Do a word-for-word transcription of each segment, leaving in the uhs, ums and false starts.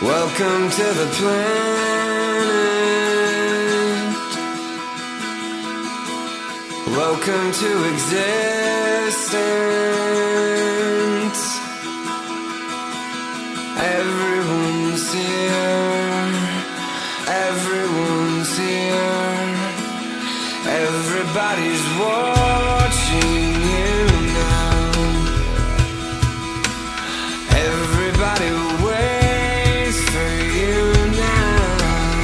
Welcome to the planet. Welcome to existence. Everyone's here. Everyone's here. Everybody's watching you now. Everybody waits for you now.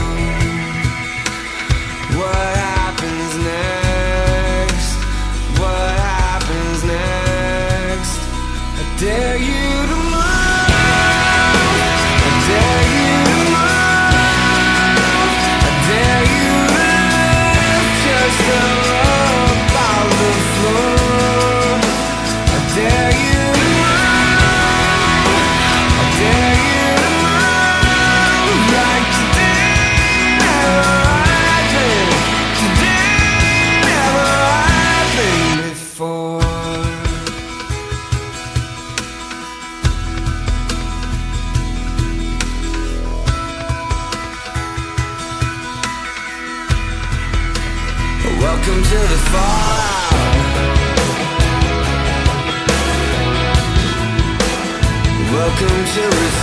What happens next? What happens next? I dare you to move. I dare you to move. I dare you to lift yourself up off the floor. I dare you to move. I dare you to move like today never happened. Today never happened before. Welcome to the fallout. Welcome to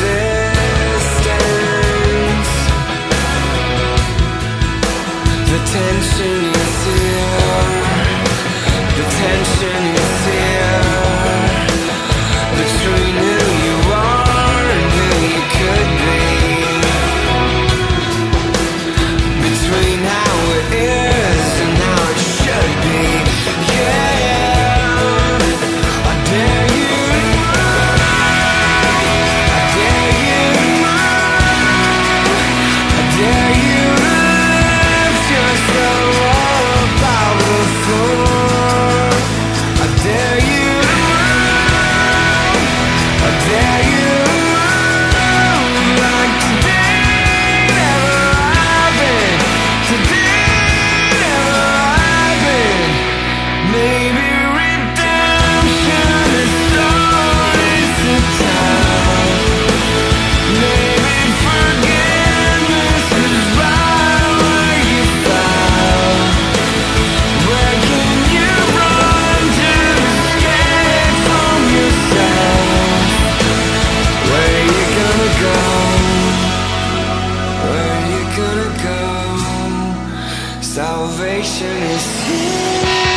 resistance. The tension is here. The tension is here. Between who you are and who you could be. Between how it is and how it should be. Yeah, I dare you to move. I dare you to move. I dare you to lift yourself up out of the floor. I dare you to move. I dare you to move like today never happened. Today never happened. Maybe redemption is always the time. Maybe forgiveness is right where you found. Where can you run to escape from yourself? Where you gonna go? Where you gonna go? Salvation is here.